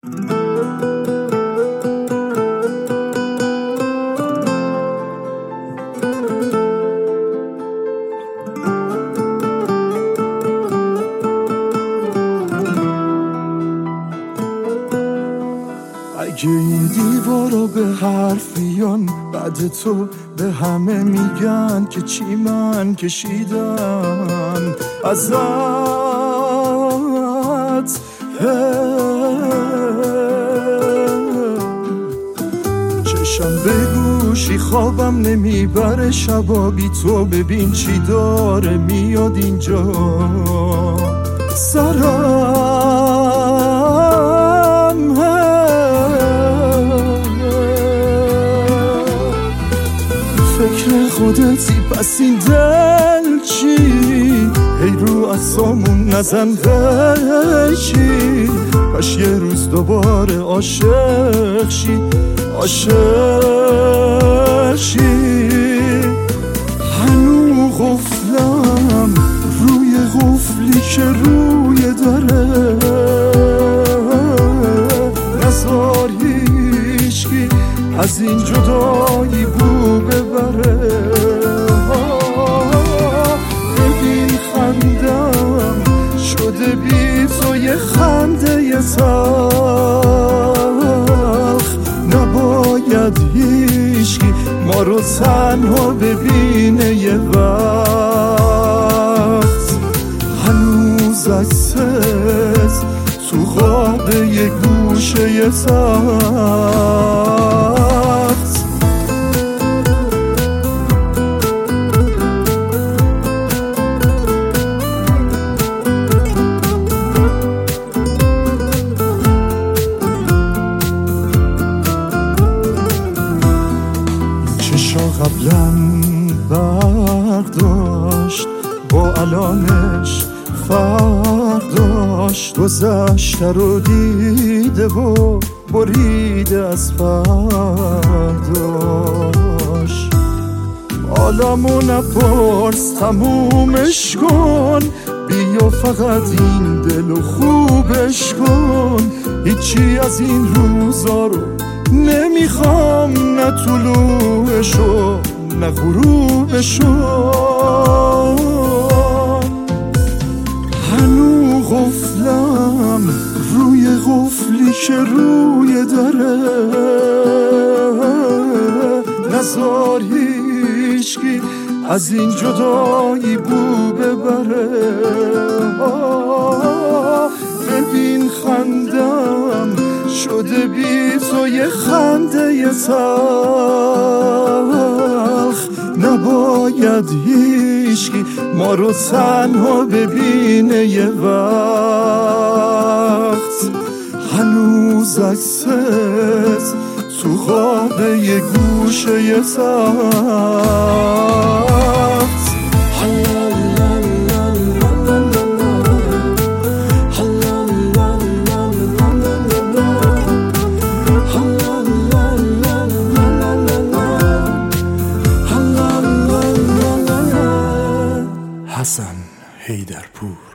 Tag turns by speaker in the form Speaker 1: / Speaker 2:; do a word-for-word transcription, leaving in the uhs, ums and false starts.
Speaker 1: اگه این دیوارا به حرف بیان، بعد تو به همه میگن که چی من کشیدم ازت. چشم به گوشی خوابم نمیبره، شبا بی تو ببین چی داره میاد اینجا سرم. فکر خودتی پس این دل چی؟ هی رو اصامون نزن بشی، کاش یه روز دوباره عاشق شی عاشق شی. هنو قفلم روی قفلی که روی دره، نزار هیچکی از این جدایی بو ببره. ببین خندم شده بی تو یه خنده یه تلخ، نباید هیچکی ما رو تنها ببینه یه وقت. هنوز عکست تو خواب یه گوشه یه تخت. چشا قبلا برداشت با الانش فرق داشت، گذشته رو دیده و بریده از فرداش. حالمو نپرس تمومش کن، بیا فقط این دلو خوبش کن. هیچی از این روزا رو نمیخوام، نه طلوعشو نه غروبشو. هنو قفلم روی قفلی که روی دره، نزار هیچکی از این جدایی بو ببره. ببین خندم شده بی تو یه خنده یه تلخ، نباید هیچکی ما رو تنها ببینه یه وقت. هنوز عکست تو خواب یه گوشه یه تخت. حسن حیدرپور.